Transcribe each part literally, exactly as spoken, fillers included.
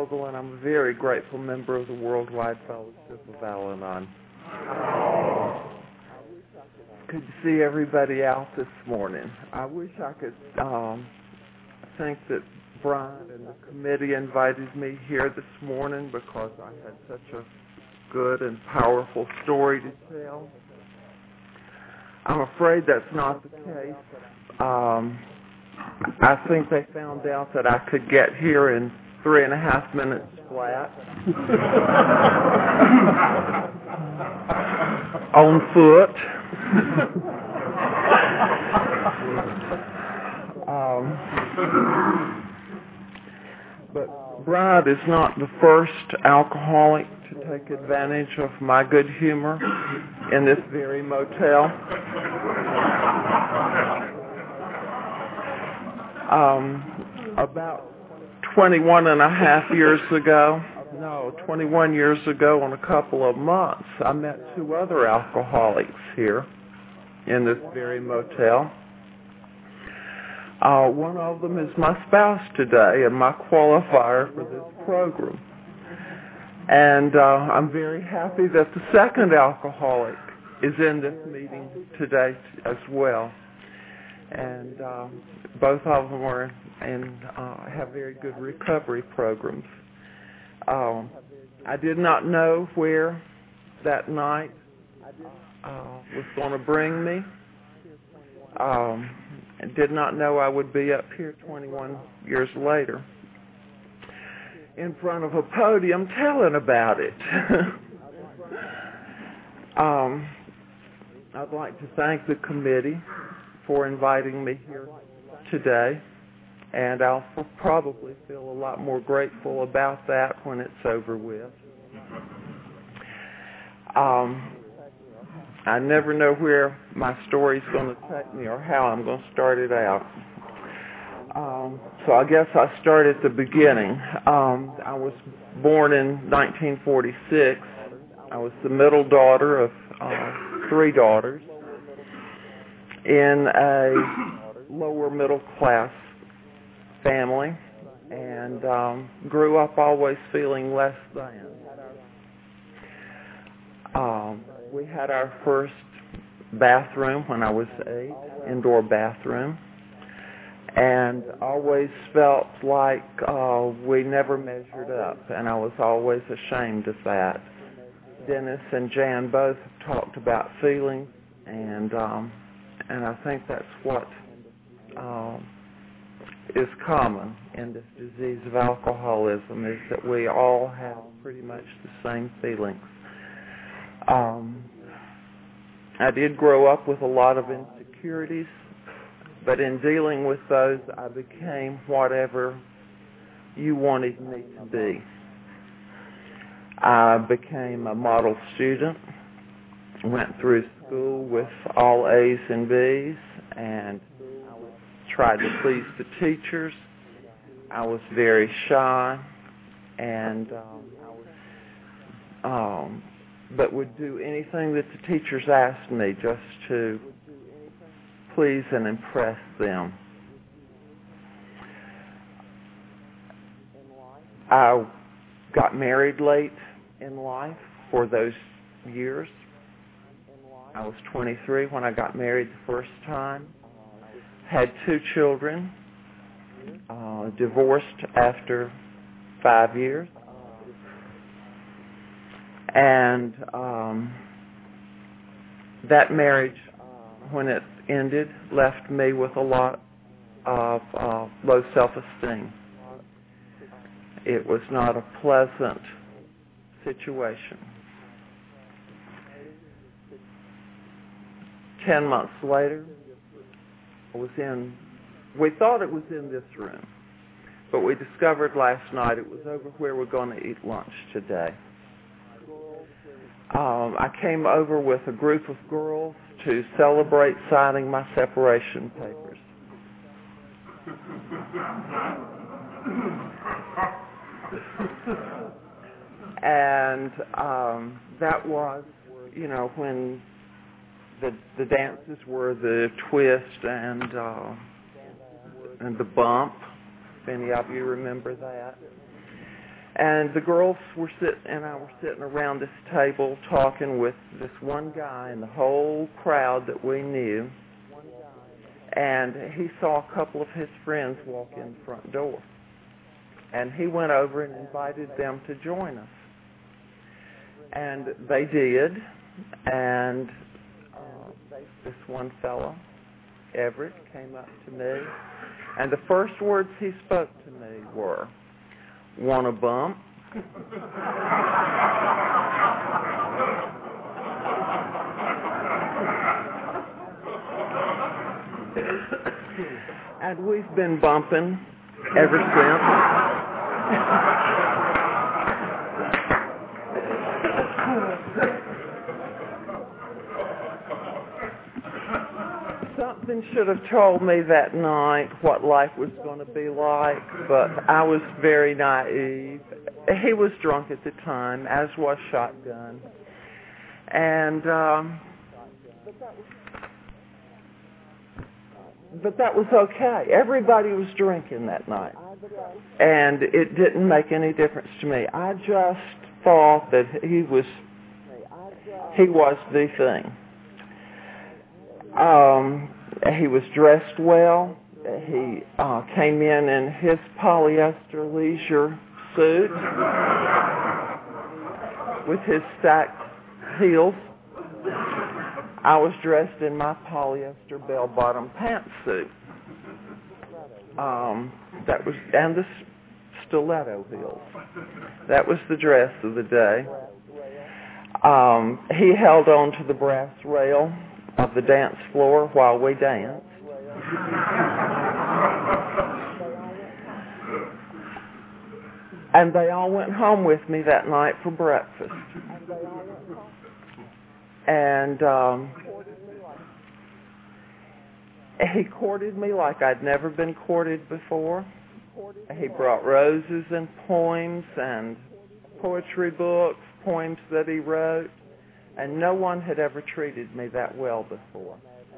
Vogel, and I'm a very grateful member of the Worldwide Fellowship of Al-Anon. Good to see everybody out this morning. I wish I could um, think that Brian and the committee invited me here this morning because I had such a good and powerful story to tell. I'm afraid that's not the case. Um, I think they found out that I could get here in three and a half minutes flat on foot. um, but Bride is not the first alcoholic to take advantage of my good humor in this very motel. Um, about twenty-one and a half years ago, no, twenty-one years ago in a couple of months, I met two other alcoholics here in this very motel. Uh, one of them is my spouse today and my qualifier for this program. And uh, I'm very happy that the second alcoholic is in this meeting today as well. And uh, both of them are and uh, have very good recovery programs. Um, I did not know where that night uh, was going to bring me. Um, I did not know I would be up here twenty-one years later in front of a podium telling about it. um, I'd like to thank the committee for inviting me here today, and I'll probably feel a lot more grateful about that when it's over with. Um, I never know where my story's going to take me or how I'm going to start it out. Um, so I guess I start at the beginning. Um, I was born in nineteen forty-six. I was the middle daughter of uh, three daughters in a lower middle class family, and um, grew up always feeling less than. Um, we had our first bathroom when I was eight, indoor bathroom, and always felt like uh, we never measured up, and I was always ashamed of that. Dennis and Jan both talked about feelings, and um, and I think that's what um, is common in this disease of alcoholism, is that we all have pretty much the same feelings. Um, I did grow up with a lot of insecurities, but in dealing with those, I became whatever you wanted me to be. I became a model student, went through school with all A's and B's, and tried to please the teachers. I was very shy, and um, um, but would do anything that the teachers asked me just to please and impress them. I got married late in life for those years. I was twenty-three when I got married the first time. Had two children, uh, divorced after five years. And um, that marriage, when it ended, left me with a lot of uh, low self-esteem. It was not a pleasant situation. Ten months later, I was in, we thought it was in this room, but we discovered last night it was over where we're going to eat lunch today. Um, I came over with a group of girls to celebrate signing my separation papers. And um, that was, you know, when the the dances were the twist and uh, and the bump, if any of you remember that. And the girls were sitting, and I were sitting around this table talking with this one guy and the whole crowd that we knew. And he saw a couple of his friends walk in the front door. And he went over and invited them to join us. And they did. And uh, this one fellow, Everett, came up to me. And the first words he spoke to me were, "Want a bump?" And we've been bumping ever since. Something should have told me that night what life was going to be like, but I was very naive. He was drunk at the time, as was Shotgun. And, um, but that was okay. Everybody was drinking that night. And it didn't make any difference to me. I just thought that he was, he was the thing. Um, he was dressed well. He uh, came in in his polyester leisure suit with his stacked heels. I was dressed in my polyester bell-bottom pantsuit. Um, that was, and the stiletto heels. That was the dress of the day. Um, he held on to the brass rail of the dance floor while we danced. And they all went home with me that night for breakfast. And um, he courted me like I'd never been courted before. He brought roses and poems and poetry books, poems that he wrote. And no one had ever treated me that well before.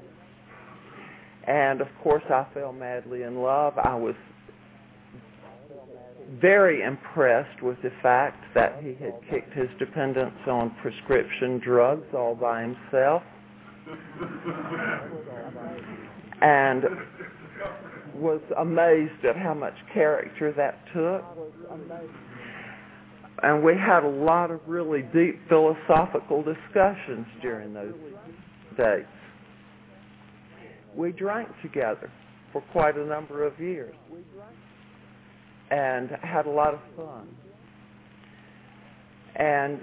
And, of course, I fell madly in love. I was very impressed with the fact that he had kicked his dependence on prescription drugs all by himself. And was amazed at how much character that took. And we had a lot of really deep philosophical discussions during those days. We drank together for quite a number of years and had a lot of fun. And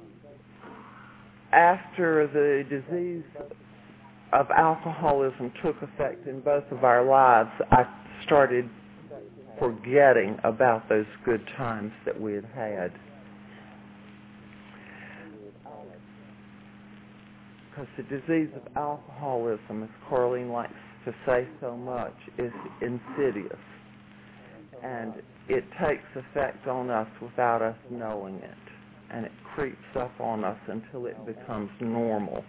after the disease of alcoholism took effect in both of our lives, I started forgetting about those good times that we had had. Because the disease of alcoholism, as Carlene likes to say so much, is insidious. And it takes effect on us without us knowing it. And it creeps up on us until it becomes normal.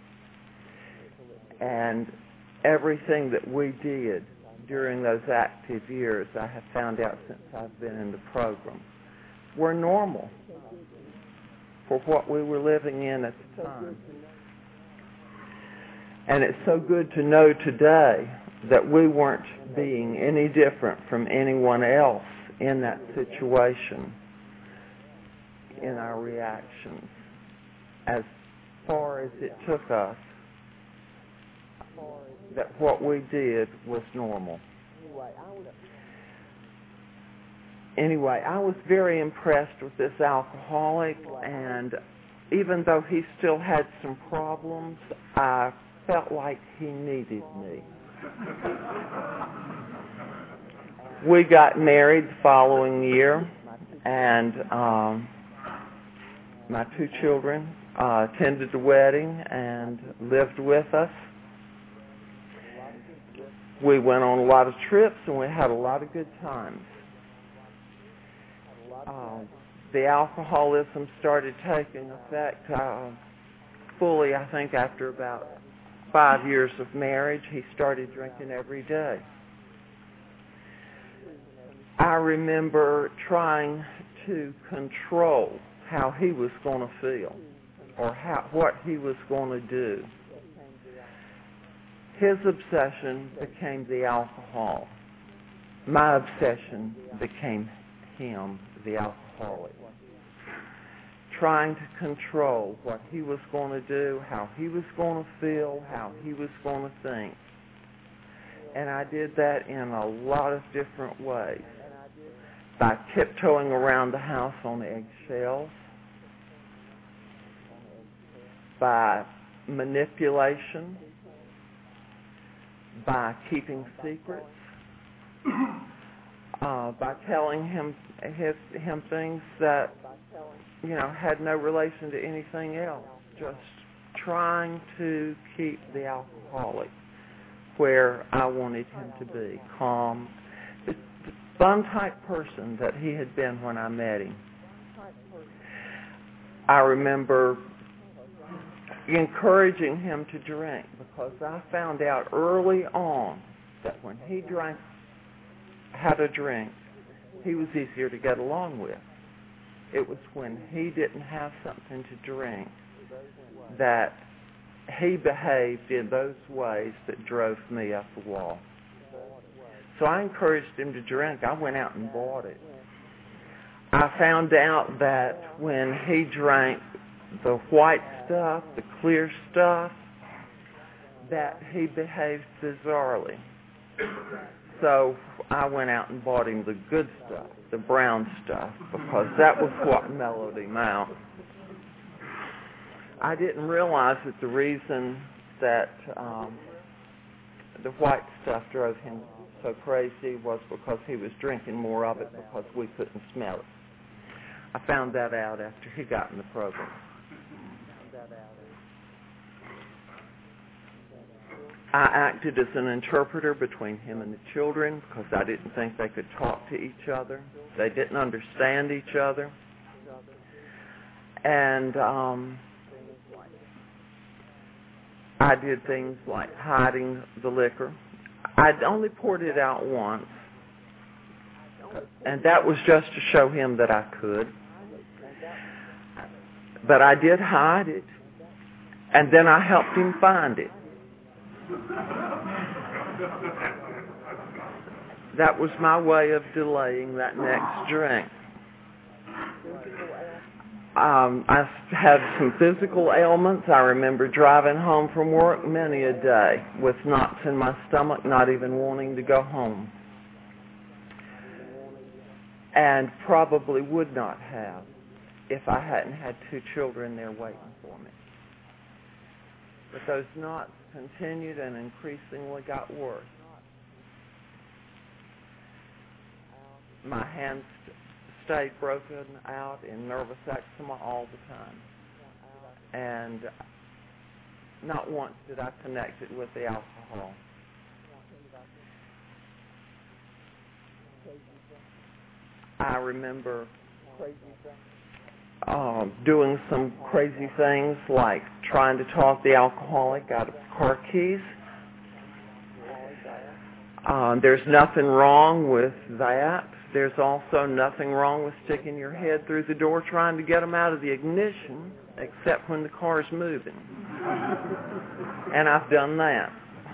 And everything that we did during those active years, I have found out since I've been in the program, were normal for what we were living in at the time. And it's so good to know today that we weren't being any different from anyone else in that situation in our reactions. As far as it took us, that what we did was normal. Anyway, I was very impressed with this alcoholic, and even though he still had some problems, I felt like he needed me. We got married the following year, and um, my two children uh, attended the wedding and lived with us. We went on a lot of trips, and we had a lot of good times. Uh, the alcoholism started taking effect uh, fully, I think, after about five years of marriage. He started drinking every day. I remember trying to control how he was going to feel or how, what he was going to do. His obsession became the alcohol. My obsession became him, the alcoholic. Trying to control what he was going to do, how he was going to feel, how he was going to think. And I did that in a lot of different ways. By tiptoeing around the house on eggshells, by manipulation, by keeping secrets, uh, by telling him his, him things that, you know, had no relation to anything else. Just trying to keep the alcoholic where I wanted him to be, calm. The fun type person that he had been when I met him. I remember encouraging him to drink because I found out early on that when he drank, had a drink, he was easier to get along with. It was when he didn't have something to drink that he behaved in those ways that drove me up the wall. So I encouraged him to drink. I went out and bought it. I found out that when he drank the white stuff, the clear stuff, that he behaved bizarrely. So I went out and bought him the good stuff, the brown stuff, because that was what mellowed him out. I didn't realize that the reason that um, the white stuff drove him so crazy was because he was drinking more of it because we couldn't smell it. I found that out after he got in the program. I acted as an interpreter between him and the children because I didn't think they could talk to each other. They didn't understand each other. And um, I did things like hiding the liquor. I'd only poured it out once, and that was just to show him that I could. But I did hide it, and then I helped him find it. That was my way of delaying that next drink. Um, I had some physical ailments. I remember driving home from work many a day with knots in my stomach, not even wanting to go home. And probably would not have if I hadn't had two children there waiting for me. But those knots continued and increasingly got worse. My hands stayed broken out in nervous eczema all the time. And not once did I connect it with the alcohol. I remember uh, doing some crazy things like trying to talk the alcoholic out of car keys. Uh, there's nothing wrong with that. There's also nothing wrong with sticking your head through the door trying to get them out of the ignition, except when the car's moving. And I've done that.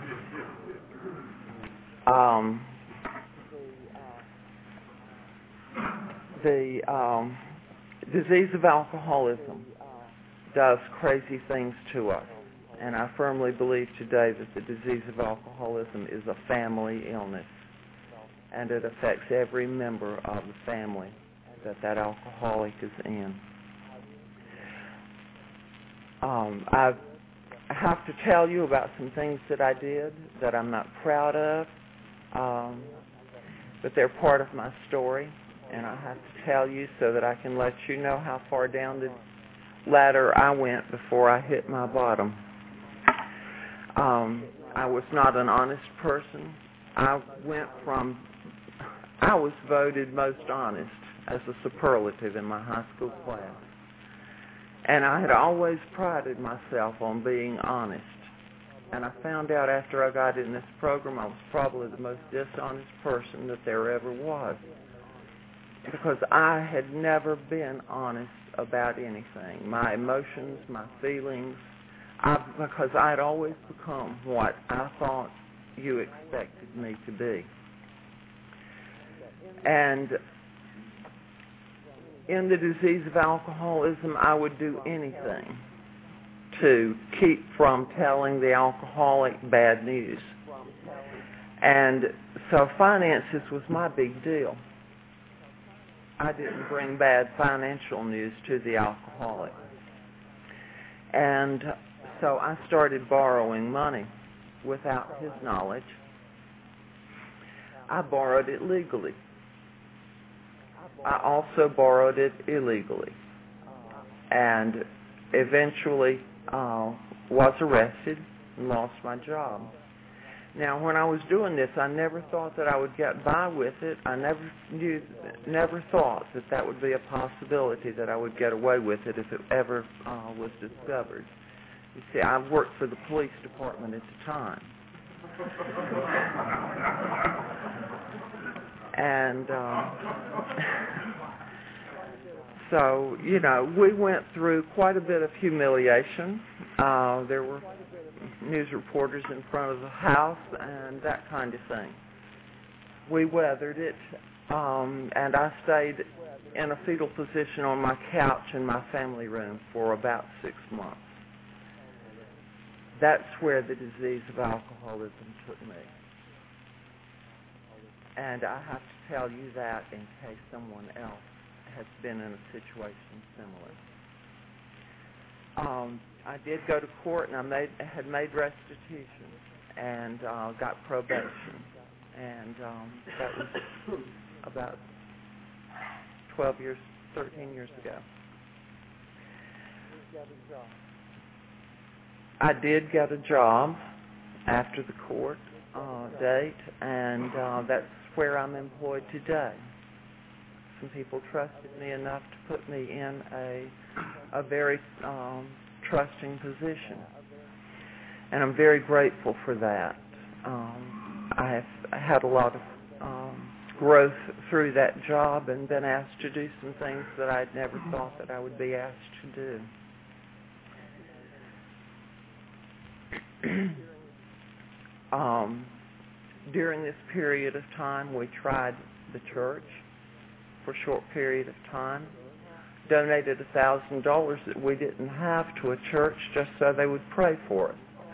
Um, the um, disease of alcoholism does crazy things to us. And I firmly believe today that the disease of alcoholism is a family illness. And it affects every member of the family that that alcoholic is in. Um, I've, I have to tell you about some things that I did that I'm not proud of, um, but they're part of my story, and I have to tell you so that I can let you know how far down the ladder I went before I hit my bottom. Um, I was not an honest person. I went from I was voted most honest as a superlative in my high school class. And I had always prided myself on being honest. And I found out after I got in this program I was probably the most dishonest person that there ever was. because I had never been honest about anything. My emotions, my feelings, I, because I'd always become what I thought you expected me to be. And in the disease of alcoholism, I would do anything to keep from telling the alcoholic bad news. And so finances was my big deal. I didn't bring bad financial news to the alcoholic. And so I started borrowing money without his knowledge. I borrowed it legally. I also borrowed it illegally. And eventually uh, was arrested and lost my job. Now, when I was doing this, I never thought that I would get by with it. I never knew, never thought that that would be a possibility, that I would get away with it if it ever uh, was discovered. You see, I worked for the police department at the time. And um, so, you know, we went through quite a bit of humiliation. Uh, there were news reporters in front of the house and that kind of thing. We weathered it, um, and I stayed in a fetal position on my couch in my family room for about six months. That's where the disease of alcoholism took me. And I have to tell you that in case someone else has been in a situation similar. Um, I did go to court, and I made, had made restitution and uh, got probation. And um, that was about twelve years, thirteen years ago. I did get a job after the court uh, date, and uh, that's where I'm employed today. Some people trusted me enough to put me in a, a very um, trusting position, and I'm very grateful for that. Um, I have had a lot of um, growth through that job and been asked to do some things that I'd never thought that I would be asked to do. um, during this period of time, we tried the church for a short period of time, donated a thousand dollars that we didn't have to a church just so they would pray for us.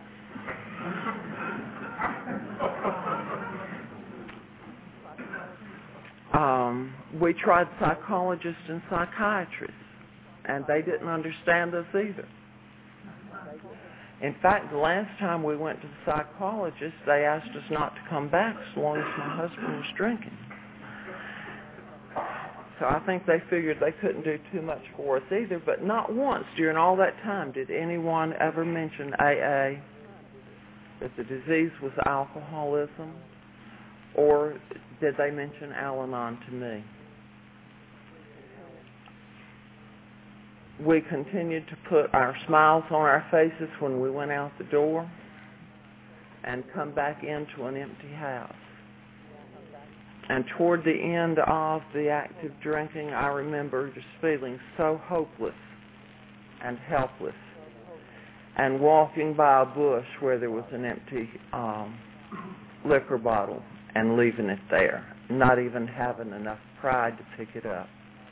Um, we tried psychologists and psychiatrists, and they didn't understand us either. In fact, the last time we went to the psychologist, they asked us not to come back as long as my husband was drinking. So I think they figured they couldn't do too much for us either, but not once during all that time did anyone ever mention A A, that the disease was alcoholism, or did they mention Al-Anon to me. We continued to put our smiles on our faces when we went out the door and come back into an empty house. And toward the end of the active drinking, I remember just feeling so hopeless and helpless and walking by a bush where there was an empty um, liquor bottle and leaving it there, not even having enough pride to pick it up.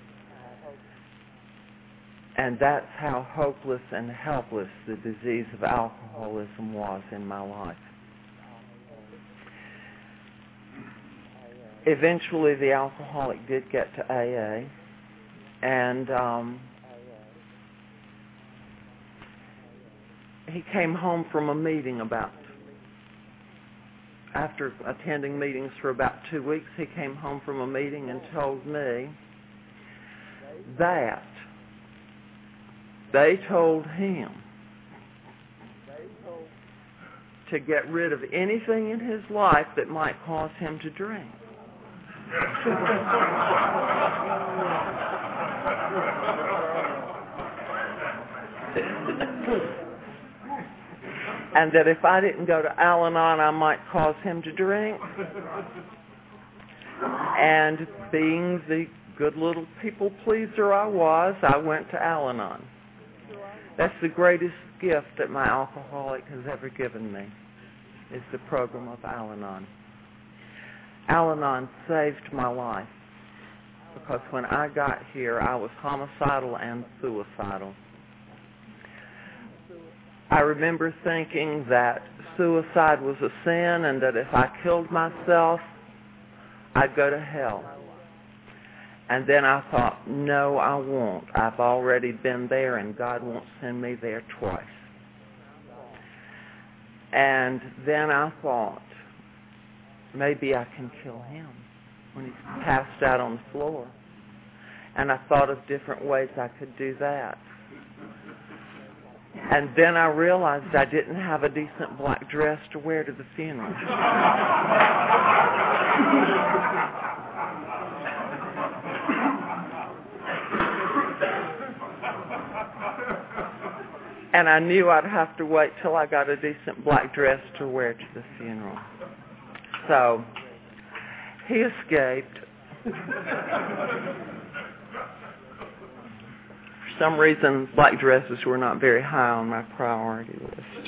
And that's how hopeless and helpless the disease of alcoholism was in my life. Eventually, the alcoholic did get to A A, and um, he came home from a meeting about, after attending meetings for about two weeks, he came home from a meeting and told me that they told him to get rid of anything in his life that might cause him to drink. And that if I didn't go to Al-Anon, I might cause him to drink. And being the good little people pleaser I was, I went to Al-Anon. That's the greatest gift that my alcoholic has ever given me, is the program of Al-Anon. Al-Anon saved my life because when I got here, I was homicidal and suicidal. I remember thinking that suicide was a sin and that if I killed myself, I'd go to hell. And then I thought, no, I won't. I've already been there and God won't send me there twice. And then I thought, maybe I can kill him when he's passed out on the floor. And I thought of different ways I could do that. And then I realized I didn't have a decent black dress to wear to the funeral. And I knew I'd have to wait till I got a decent black dress to wear to the funeral. So, he escaped. For some reason, black dresses were not very high on my priority list.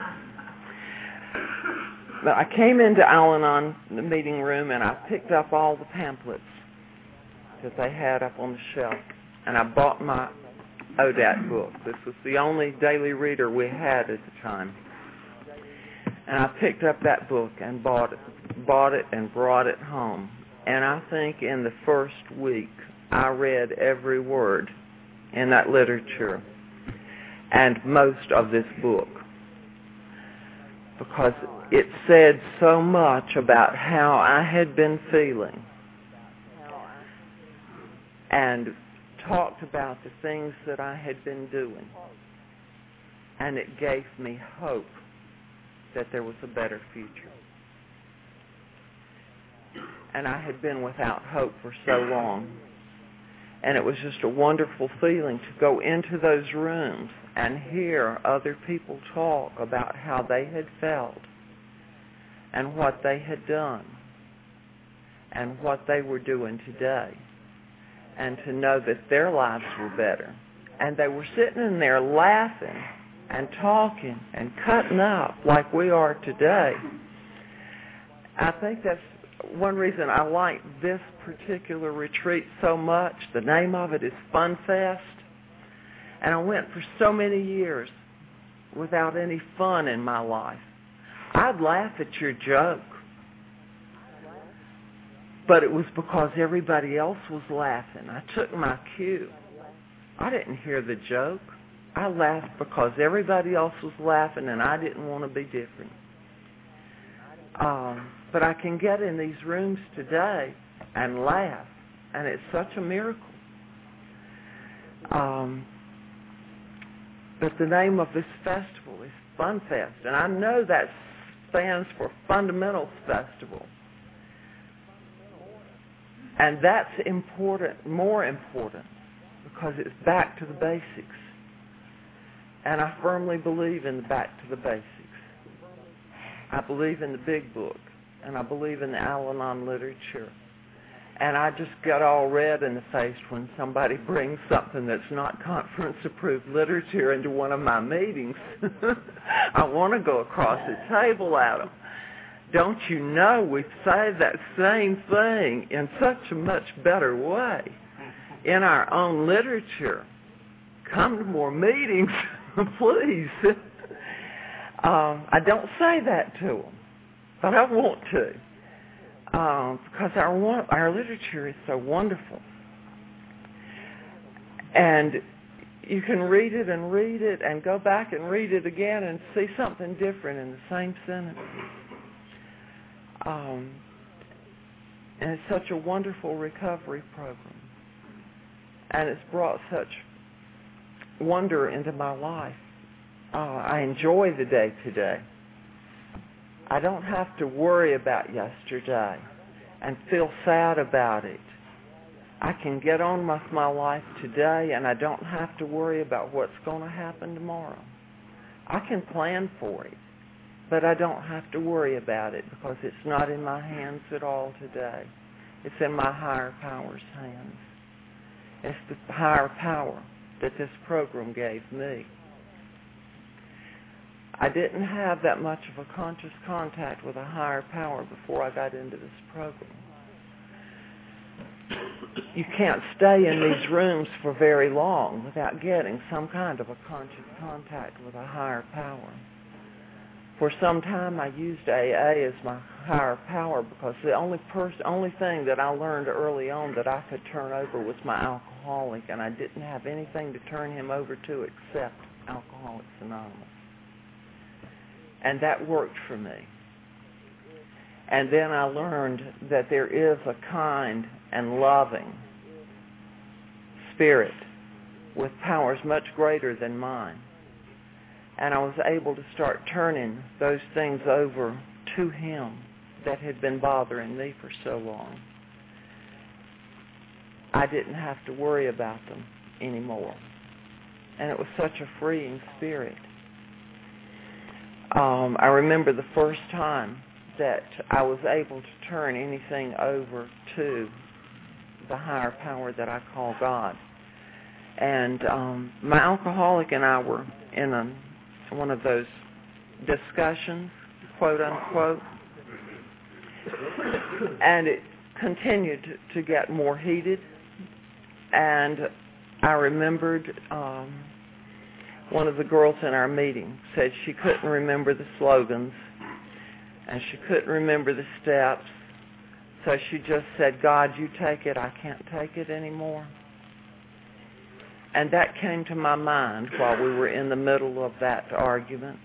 But I came into Al-Anon, the meeting room, and I picked up all the pamphlets that they had up on the shelf. And I bought my O D A T book. This was the only daily reader we had at the time. And I picked up that book and bought it, bought it and brought it home. And I think in the first week, I read every word in that literature and most of this book, because it said so much about how I had been feeling and talked about the things that I had been doing. And it gave me hope that there was a better future. And I had been without hope for so long. And it was just a wonderful feeling to go into those rooms and hear other people talk about how they had felt and what they had done and what they were doing today, and to know that their lives were better. And they were sitting in there laughing and talking and cutting up like we are today. I think that's one reason I like this particular retreat so much. The name of it is Fun Fest. And I went for so many years without any fun in my life. I'd laugh at your joke, but it was because everybody else was laughing. I took my cue. I didn't hear the joke. I laughed because everybody else was laughing and I didn't want to be different. Um, but I can get in these rooms today and laugh, and it's such a miracle. Um, but the name of this festival is Fun Fest, and I know that stands for Fundamentals Festival. And that's important, more important, because it's back to the basics. And I firmly believe in the back to the basics. I believe in the big book, and I believe in the Al-Anon literature. And I just get all red in the face when somebody brings something that's not conference-approved literature into one of my meetings. I want to go across the table at them. Don't you know we say that same thing in such a much better way in our own literature? Come to more meetings, please. um, I don't say that to them, but I want to, um, because our our literature is so wonderful. And you can read it and read it and go back and read it again and see something different in the same sentence. Um, and it's such a wonderful recovery program. And it's brought such wonder into my life. Uh, I enjoy the day today. I don't have to worry about yesterday and feel sad about it. I can get on with my life today, and I don't have to worry about what's going to happen tomorrow. I can plan for it, but I don't have to worry about it because it's not in my hands at all today. It's in my higher power's hands. It's the higher power that this program gave me. I didn't have that much of a conscious contact with a higher power before I got into this program. You can't stay in these rooms for very long without getting some kind of a conscious contact with a higher power. For some time I used A A as my higher power because the only pers- only thing that I learned early on that I could turn over was my alcoholic, and I didn't have anything to turn him over to except Alcoholics Anonymous. And that worked for me. And then I learned that there is a kind and loving spirit with powers much greater than mine. And I was able to start turning those things over to him that had been bothering me for so long. I didn't have to worry about them anymore. And it was such a freeing spirit. Um, I remember the first time that I was able to turn anything over to the higher power that I call God. And um, my alcoholic and I were in a, one of those discussions, quote unquote, and it continued to get more heated. And I remembered um, one of the girls in our meeting said she couldn't remember the slogans and she couldn't remember the steps, so she just said, "God, you take it, I can't take it anymore." And that came to my mind while we were in the middle of that argument.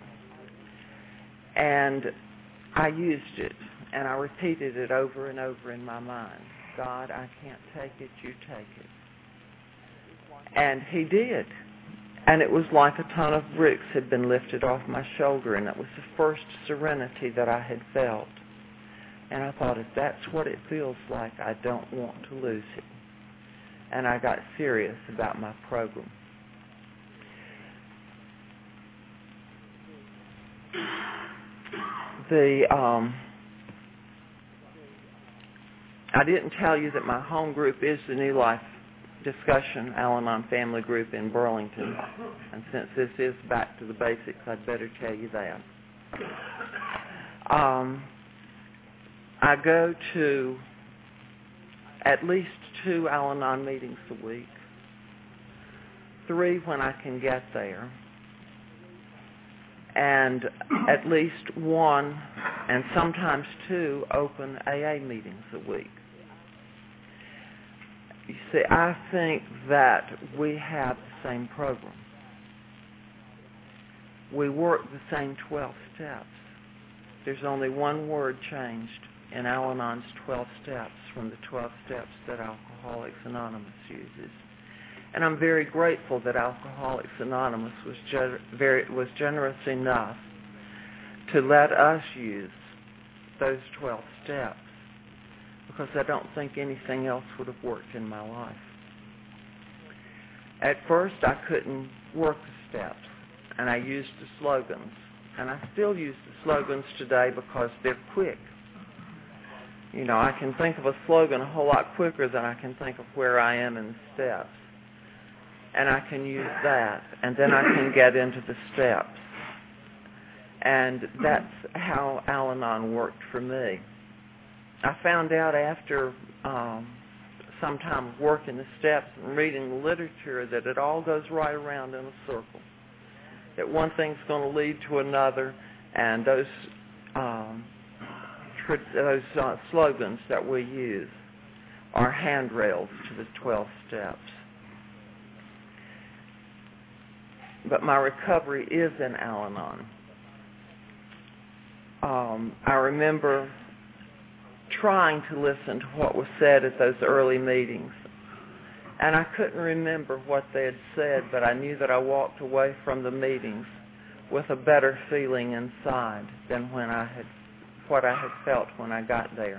And I used it, and I repeated it over and over in my mind. "God, I can't take it, you take it." And he did. And it was like a ton of bricks had been lifted off my shoulder, and it was the first serenity that I had felt. And I thought, if that's what it feels like, I don't want to lose it. And I got serious about my program. The um, I didn't tell you that my home group is the New Life Discussion Al-Anon Family Group in Burlington. And since this is back to the basics, I'd better tell you that. Um, I go to at least two Al-Anon meetings a week, three when I can get there, and at least one and sometimes two open A A meetings a week. You see, I think that we have the same program. We work the same twelve steps. There's only one word changed in Al-Anon's twelve steps from the twelve steps that Alcoholics Anonymous uses. And I'm very grateful that Alcoholics Anonymous was, ge- very, was generous enough to let us use those twelve steps, because I don't think anything else would have worked in my life. At first, I couldn't work the steps, and I used the slogans. And I still use the slogans today because they're quick. You know, I can think of a slogan a whole lot quicker than I can think of where I am in the steps. And I can use that, and then I can get into the steps. And that's how Al-Anon worked for me. I found out after um, some time of working the steps and reading the literature that it all goes right around in a circle. That one thing's going to lead to another, and those um, tr- those uh, slogans that we use are handrails to the twelve steps. But my recovery is in Al-Anon. Um, I remember trying to listen to what was said at those early meetings. And I couldn't remember what they had said, but I knew that I walked away from the meetings with a better feeling inside than when I had, what I had felt when I got there.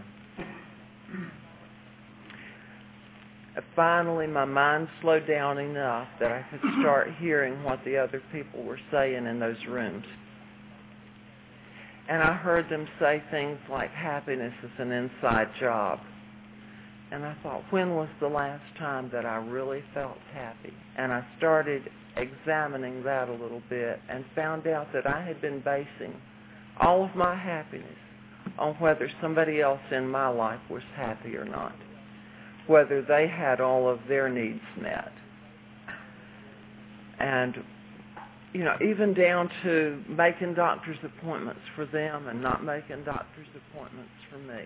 Finally, my mind slowed down enough that I could start hearing what the other people were saying in those rooms. And I heard them say things like happiness is an inside job. And I thought, when was the last time that I really felt happy? And I started examining that a little bit and found out that I had been basing all of my happiness on whether somebody else in my life was happy or not, whether they had all of their needs met. And, you know, even down to making doctor's appointments for them and not making doctor's appointments for me.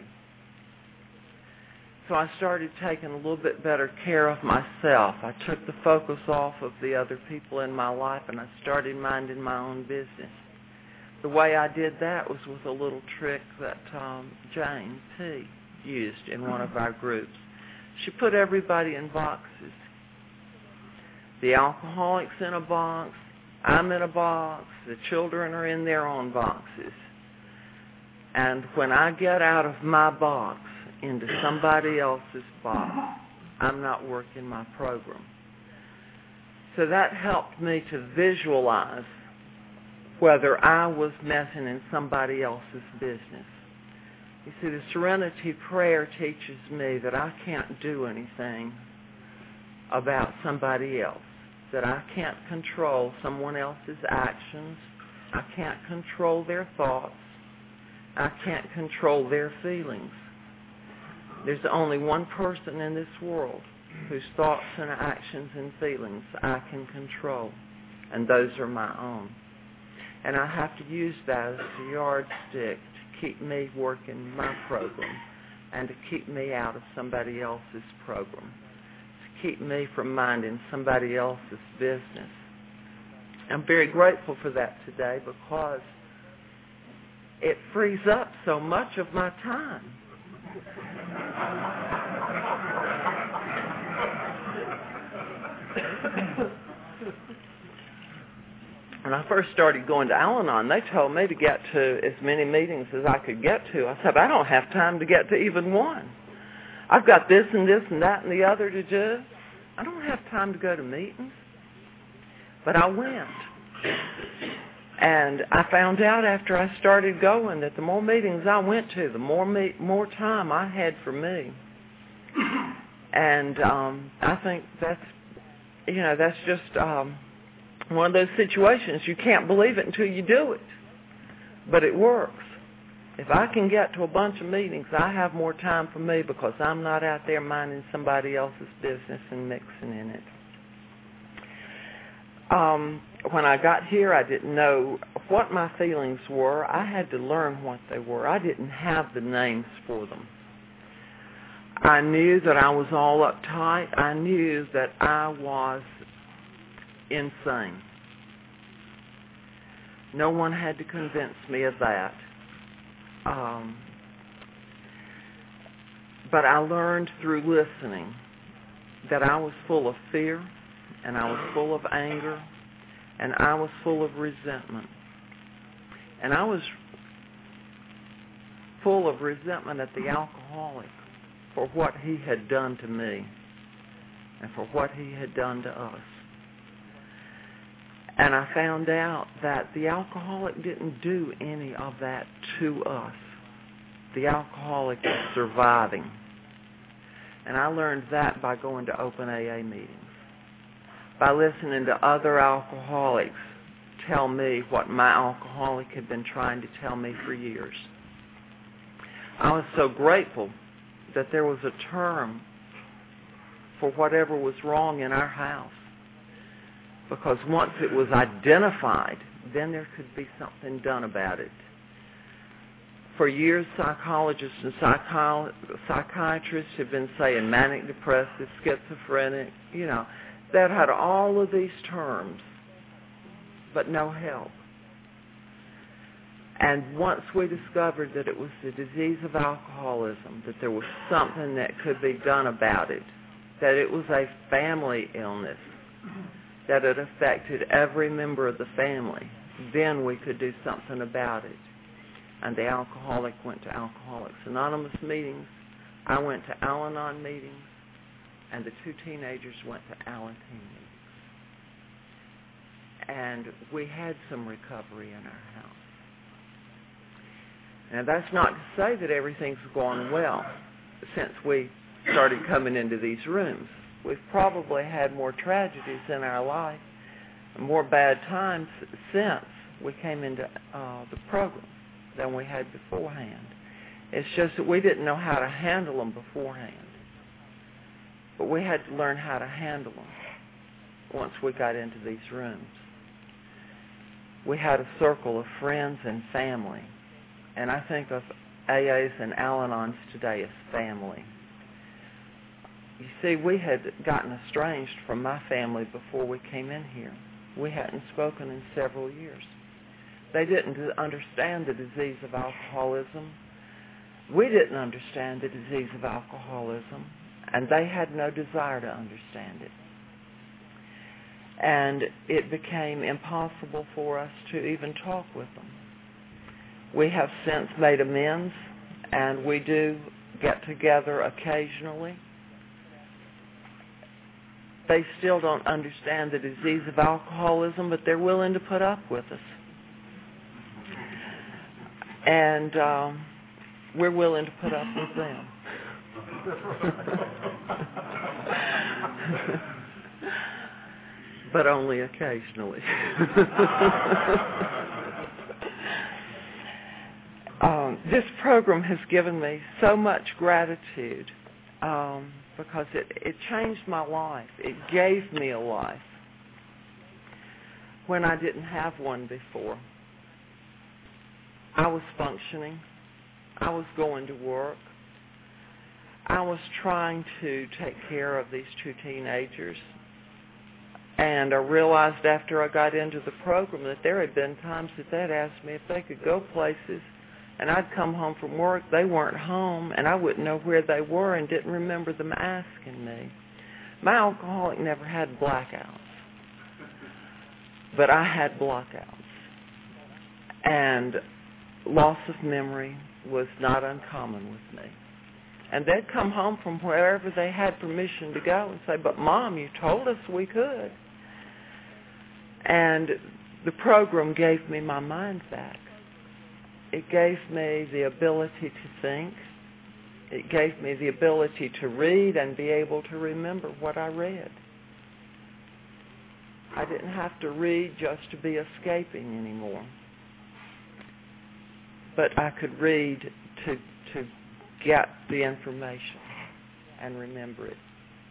So I started taking a little bit better care of myself. I took the focus off of the other people in my life, and I started minding my own business. The way I did that was with a little trick that um, Jane P. used in one of our groups. She put everybody in boxes. The alcoholics in a box, I'm in a box, the children are in their own boxes. And when I get out of my box into somebody else's box, I'm not working my program. So that helped me to visualize whether I was messing in somebody else's business. You see, the Serenity Prayer teaches me that I can't do anything about somebody else, that I can't control someone else's actions, I can't control their thoughts, I can't control their feelings. There's only one person in this world whose thoughts and actions and feelings I can control, and those are my own. And I have to use that as a yardstick to keep me working my program and to keep me out of somebody else's program, to keep me from minding somebody else's business. I'm very grateful for that today because it frees up so much of my time. When I first started going to Al-Anon, they told me to get to as many meetings as I could get to. I said, I don't have time to get to even one. I've got this and this and that and the other to do. I don't have time to go to meetings. But I went. And I found out after I started going that the more meetings I went to, the more me- more time I had for me. And um, I think that's, you know, that's just um, one of those situations. You can't believe it until you do it. But it works. If I can get to a bunch of meetings, I have more time for me because I'm not out there minding somebody else's business and mixing in it. Um, when I got here, I didn't know what my feelings were. I had to learn what they were. I didn't have the names for them. I knew that I was all uptight. I knew that I was insane. No one had to convince me of that. Um, but I learned through listening that I was full of fear, and I was full of anger, and I was full of resentment. And I was full of resentment at the alcoholic for what he had done to me and for what he had done to us. And I found out that the alcoholic didn't do any of that to us. The alcoholic was surviving. And I learned that by going to open A A meetings, by listening to other alcoholics tell me what my alcoholic had been trying to tell me for years. I was so grateful that there was a term for whatever was wrong in our house, because once it was identified, then there could be something done about it. For years, psychologists and psychi- psychiatrists have been saying manic depressive, schizophrenic, you know, that had all of these terms, but no help. And once we discovered that it was the disease of alcoholism, that there was something that could be done about it, that it was a family illness, that it affected every member of the family, then we could do something about it. And the alcoholic went to Alcoholics Anonymous meetings, I went to Al-Anon meetings, and the two teenagers went to Al-Anon meetings. And we had some recovery in our house. Now, that's not to say that everything's gone well since we started coming into these rooms. We've probably had more tragedies in our life, more bad times since we came into uh, the program than we had beforehand. It's just that we didn't know how to handle them beforehand. But we had to learn how to handle them once we got into these rooms. We had a circle of friends and family. And I think of A As and Al-Anons today as family. You see, we had gotten estranged from my family before we came in here. We hadn't spoken in several years. They didn't understand the disease of alcoholism. We didn't understand the disease of alcoholism, and they had no desire to understand it. And it became impossible for us to even talk with them. We have since made amends, and we do get together occasionally. They still don't understand the disease of alcoholism, but they're willing to put up with us. And um, we're willing to put up with them. But only occasionally. um, this program has given me so much gratitude um, because it, it changed my life. It gave me a life when I didn't have one before. I was functioning. I was going to work. I was trying to take care of these two teenagers. And I realized after I got into the program that there had been times that they'd asked me if they could go places, and I'd come home from work, they weren't home, and I wouldn't know where they were and didn't remember them asking me. My alcoholic never had blackouts, but I had blockouts. And loss of memory was not uncommon with me. And they'd come home from wherever they had permission to go and say, "But Mom, you told us we could." And the program gave me my mind back. It gave me the ability to think. It gave me the ability to read and be able to remember what I read. I didn't have to read just to be escaping anymore. But I could read to to get the information and remember it.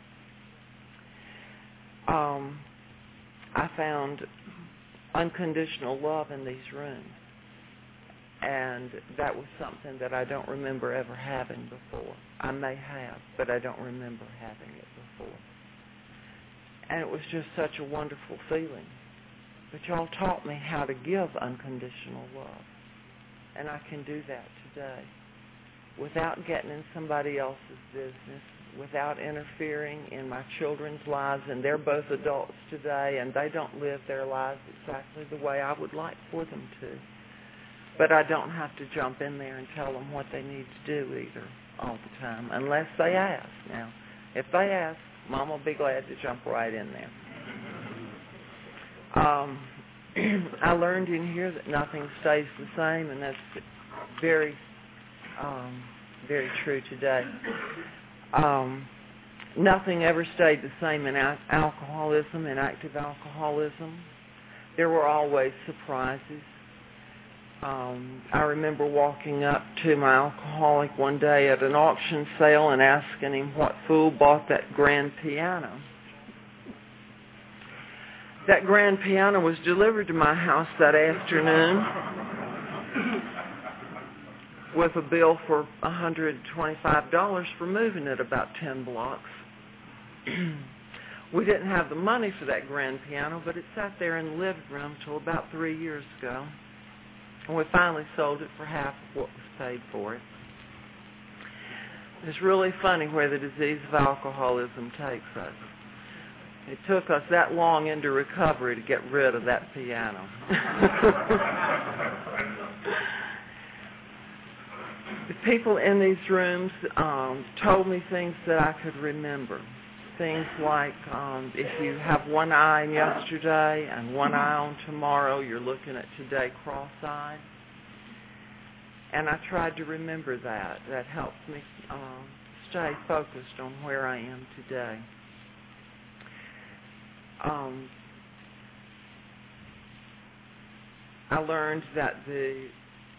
Um, I found unconditional love in these rooms, and that was something that I don't remember ever having before. I may have, but I don't remember having it before. And it was just such a wonderful feeling. But y'all taught me how to give unconditional love, and I can do that today without getting in somebody else's business, without interfering in my children's lives. And they're both adults today, and they don't live their lives exactly the way I would like for them to. But I don't have to jump in there and tell them what they need to do either all the time, unless they ask. Now, if they ask, Mom will be glad to jump right in there. Um, I learned in here that nothing stays the same, and that's very Um, very true today. Um, nothing ever stayed the same in al- alcoholism, in active alcoholism. There were always surprises. Um, I remember walking up to my alcoholic one day at an auction sale and asking him what fool bought that grand piano. That grand piano was delivered to my house that afternoon with a bill for one hundred twenty-five dollars for moving it about ten blocks. We didn't have the money for that grand piano, but it sat there in the living room till about three years ago. And we finally sold it for half of what was paid for it. It's really funny where the disease of alcoholism takes us. It took us that long into recovery to get rid of that piano. The people in these rooms um, told me things that I could remember. Things like, um, if you have one eye on yesterday and one eye on tomorrow, you're looking at today cross-eyed. And I tried to remember that. That helped me uh, stay focused on where I am today. Um, I learned that the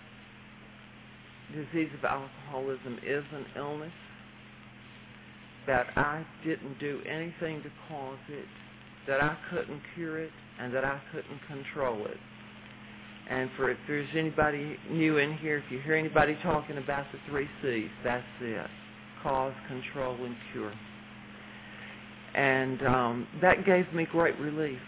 disease of alcoholism is an illness, that I didn't do anything to cause it, that I couldn't cure it, and that I couldn't control it. And for if there's anybody new in here, if you hear anybody talking about the three C's, that's it: cause, control, and cure. And um, that gave me great relief,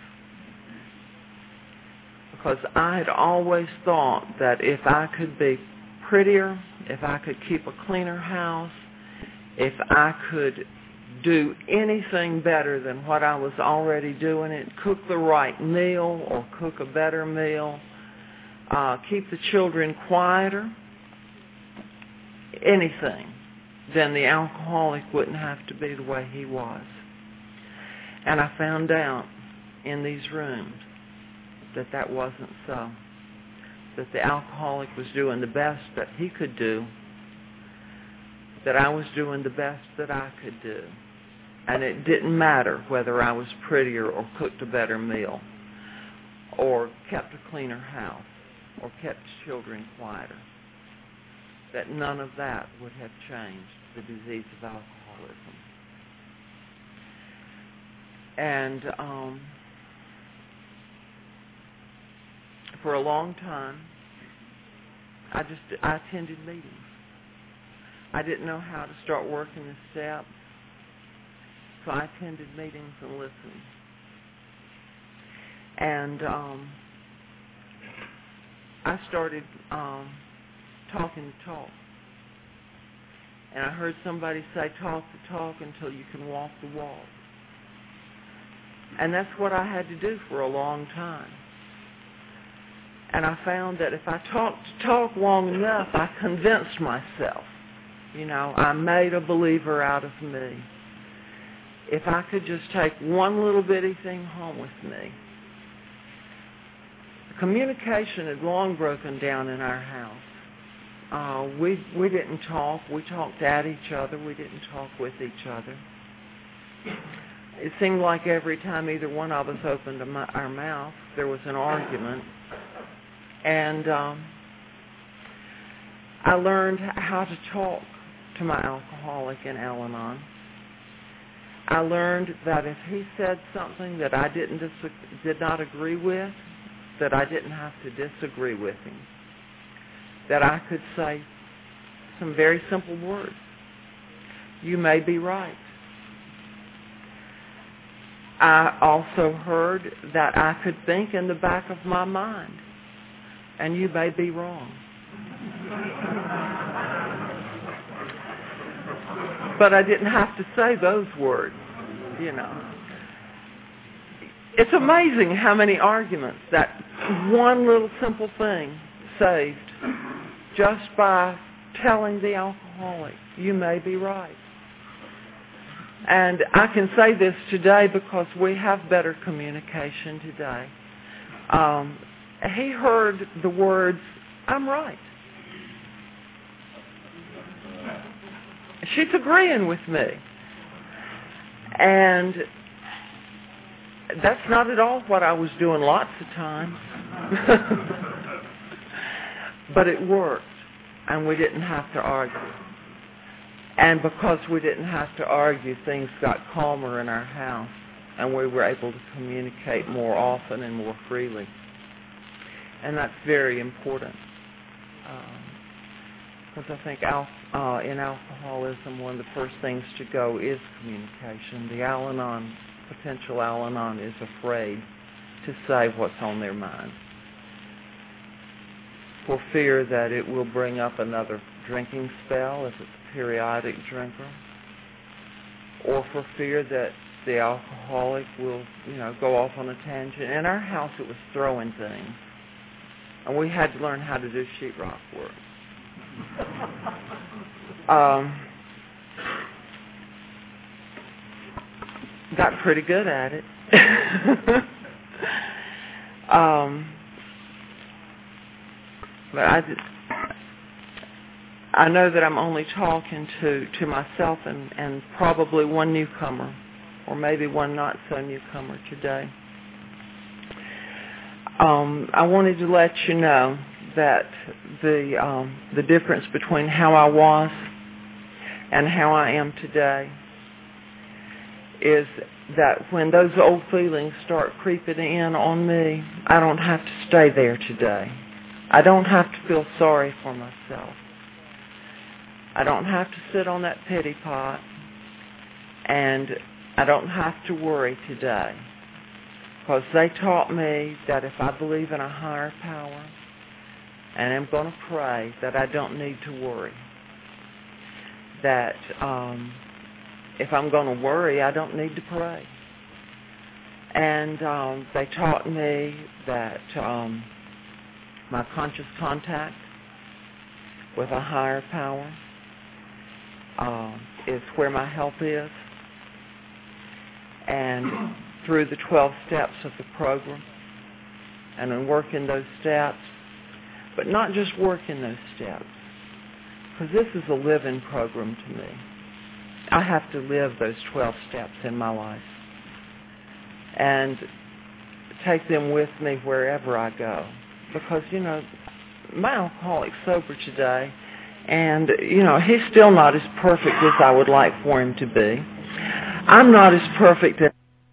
because I had always thought that if I could be prettier, if I could keep a cleaner house, if I could do anything better than what I was already doing, it, cook the right meal or cook a better meal, uh, keep the children quieter, anything, then the alcoholic wouldn't have to be the way he was. And I found out in these rooms that that wasn't so, that the alcoholic was doing the best that he could do, that I was doing the best that I could do. And it didn't matter whether I was prettier or cooked a better meal or kept a cleaner house or kept children quieter, that none of that would have changed the disease of alcoholism. And um, for a long time, I just I attended meetings. I didn't know how to start working the steps, so I attended meetings and listened. And um, I started um, talking the talk. And I heard somebody say, talk the talk until you can walk the walk. And that's what I had to do for a long time. And I found that if I talked to talk long enough, I convinced myself. You know, I made a believer out of me. If I could just take one little bitty thing home with me. Communication had long broken down in our house. Uh, we we didn't talk. We talked at each other. We didn't talk with each other. It seemed like every time either one of us opened our mouth, there was an argument. And um, I learned how to talk to my alcoholic in Al-Anon. I learned that if he said something that I didn't dis- did not agree with, that I didn't have to disagree with him. That I could say some very simple words. You may be right. I also heard that I could think in the back of my mind, and you may be wrong. But I didn't have to say those words, you know. It's amazing how many arguments that one little simple thing saved just by telling the alcoholic, you may be right. And I can say this today because we have better communication today. Um, he heard the words, I'm right. She's agreeing with me. And that's not at all what I was doing lots of times. But it worked, and we didn't have to argue. And because we didn't have to argue, things got calmer in our house, and we were able to communicate more often and more freely. And that's very important. Because um, I think al- uh, in alcoholism, one of the first things to go is communication. The Al-Anon, potential Al-Anon is afraid to say what's on their mind, for fear that it will bring up another drinking spell if it's a periodic drinker, or for fear that the alcoholic will, you know, go off on a tangent. In our house, it was throwing things, and we had to learn how to do sheetrock work. um, got pretty good at it. um, But I, I know that I'm only talking to, to myself and, and probably one newcomer, or maybe one not so newcomer today. Um, I wanted to let you know that the um, the difference between how I was and how I am today is that when those old feelings start creeping in on me, I don't have to stay there today. I don't have to feel sorry for myself. I don't have to sit on that pity pot, and I don't have to worry today, because they taught me that if I believe in a higher power and I'm going to pray, that I don't need to worry. That um, if I'm going to worry, I don't need to pray. And um, they taught me that um, my conscious contact with a higher power uh, is where my help is. And through the twelve steps of the program, and in working those steps, but not just working those steps, because this is a living program to me. I have to live those twelve steps in my life and take them with me wherever I go. Because, you know, my alcoholic's sober today, and, you know, he's still not as perfect as I would like for him to be. I'm not as perfect as